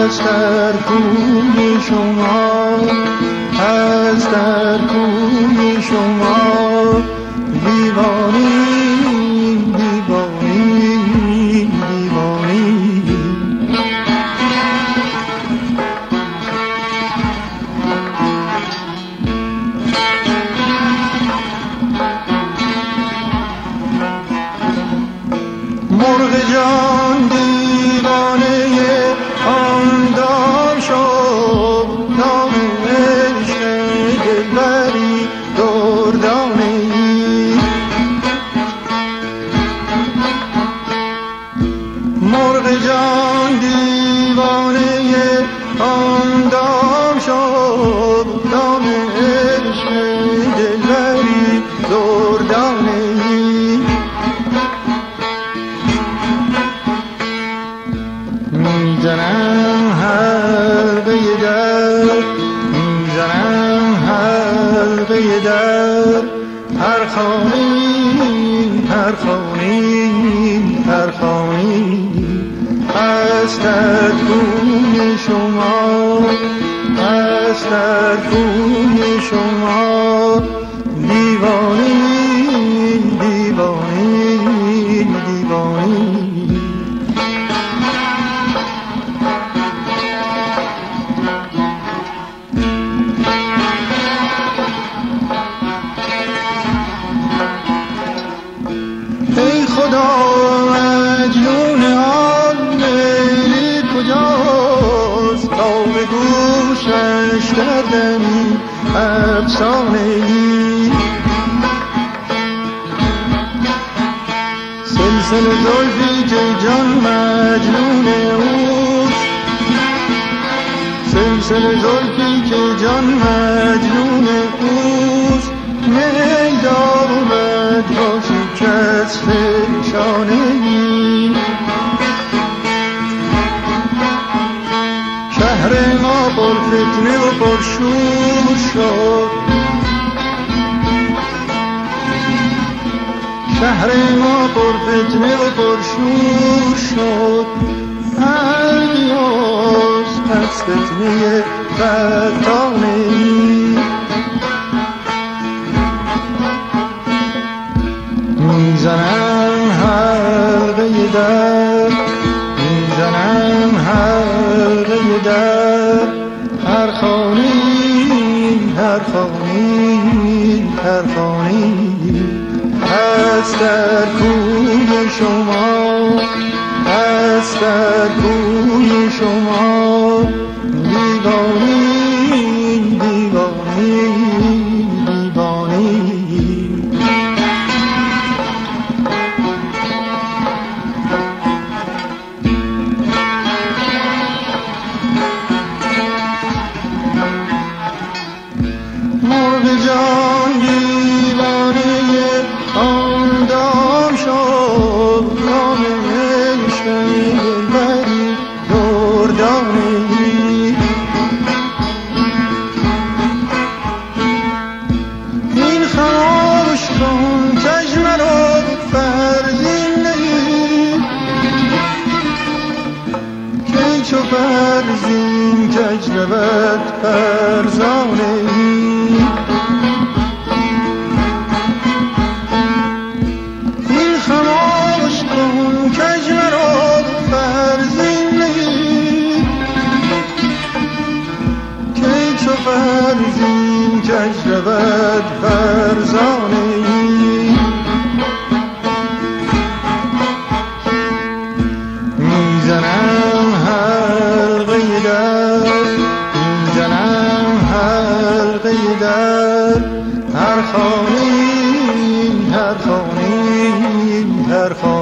هست در کوی شما، هست در کوی شما. دیوانی دیوانی دیوانی. مرغ جان دیوانه آن دام شد، نام عشق دلبری دردانه ای. مرغ جان دیوانه آن دام شد، نام عشق دلبری دردانه ای. میزنم حلقه در، میزنم حلقه در هر خانه‌ای، هر خانه‌ای، هر خانه‌ای. هست در کوی شما، هست در کوی شما. دیوانی دیوانی دیوانی. ای خدا مجنون آن لیلی کجاست، تا به گوشش کردمی افسانه ای. سلسله زلفی که جان مجنون اوست، سلسله زلفی که جان مجنون اوست. میدار اومد با شکست شانه ای. شهر ما پر فتنه و پر شور شد، شهر ما پر فتنه و پر شور شد. الگیاس از فتنه فتانه ای. میزنم حلقه در، میزنم حلقه در هر خانه‌ای، هر خانه‌ای، هر خانه‌ای. هست در کوی شما، هست در کوی شما. دیوانی دیوانی دیوانی. مرغ جان دیوانه آن دام شد، نام عشق دلبری دردانه ای. این خاموش کن کج مرا فرزین نهی، که چو فرزین کج رود فرزانه ای. فرزین کج رود فرزانه ای. میزنم حلقه در، میزنم حلقه در هر خانه‌ای، هر خانه‌ای، هر خانه‌ای.